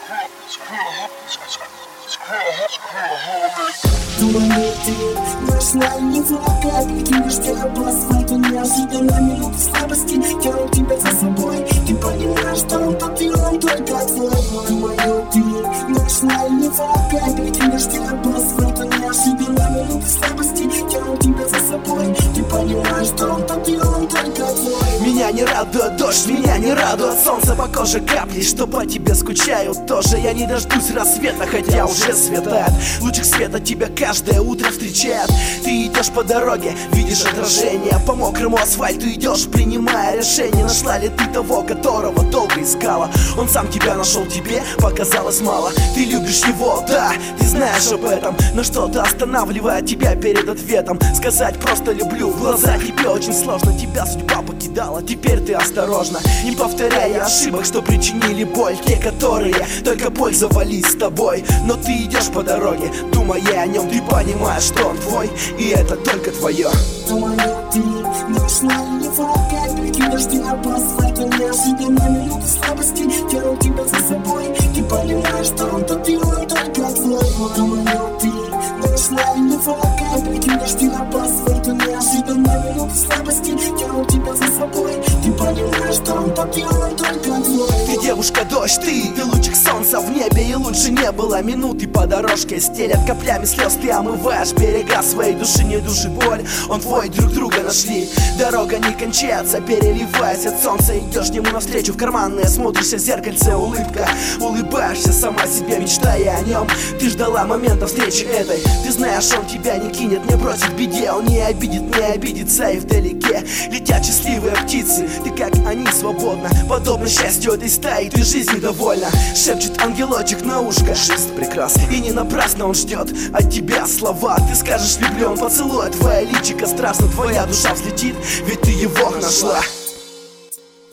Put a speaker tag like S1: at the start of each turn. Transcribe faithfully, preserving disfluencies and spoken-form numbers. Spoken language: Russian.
S1: Думаю, ты нашла его опять. Кинешь тебя по асфальту неожиданно, минуты слабости тянут тебя за собой. Ты понимаешь, что он тот и он только твой. Думаю, ты нашла его опять. Кинешь тебя по асфальту неожиданно, минуты слабости тянут тебя за собой. Ты понимаешь, что он тот и он только твой.
S2: Меня не радует дождь, меня не радует солнце по коже капли, что по тебе скучаю тоже. Я не дождусь рассвета, хотя уже светает. Лучик света тебя каждое утро встречает. Ты идешь по дороге, видишь отражение. По мокрому асфальту идешь, принимая решение. Нашла ли ты того, которого долго искала? Он сам тебя нашел, тебе показалось мало. Ты любишь его, да, ты знаешь об этом, но что-то останавливает тебя перед ответом. Сказать просто люблю в глаза тебе очень сложно. Тебя судьба покидала, теперь ты осторожна, не повторяя ошибок, что причинили боль. Те, которые только пользовались с тобой. Но ты идешь по дороге, думая о нем, ты понимаешь, что он твой, и это только твое.
S1: Думаю, ты нашла его опять. Прикинешь тебя по асфальту неожиданно, минуты слабости тянут тебя за собой. Ты понимаешь, что он тот и он только твой. Думаю, ты нашла его опять. Прикинешь тебя по асфальту неожиданно, минуты слабости тянут тебя за собой. Ты понимаешь, что он тот и он только твой.
S2: Ты девушка-дождь, ты, ты лучик солнца в небе, и лучше не было минуты по дорожке. Стелят каплями слез, ты омываешь берега своей души, не души боль. Он твой, друг друга нашли. Дорога не кончается, переливаясь от солнца. Идешь ему навстречу в карманное, смотришься в зеркальце, улыбка. Улыбаешься сама себе, мечтая о нем. Ты ждала момента встречи этой. Ты знаешь, он тебя не кинет, не бросит в беде. Он не обидит, не обидится, и вдалеке летят счастливые птицы. Ты как они свободна, подобно счастью этой стаи. Ты жизнью довольна, шепчет ангелочек на ушко. Жизнь прекрасна, и не напрасно он ждет от тебя слова. Ты скажешь люблю, он поцелует твое личико страстно. Твоя душа взлетит, ведь ты его нашла.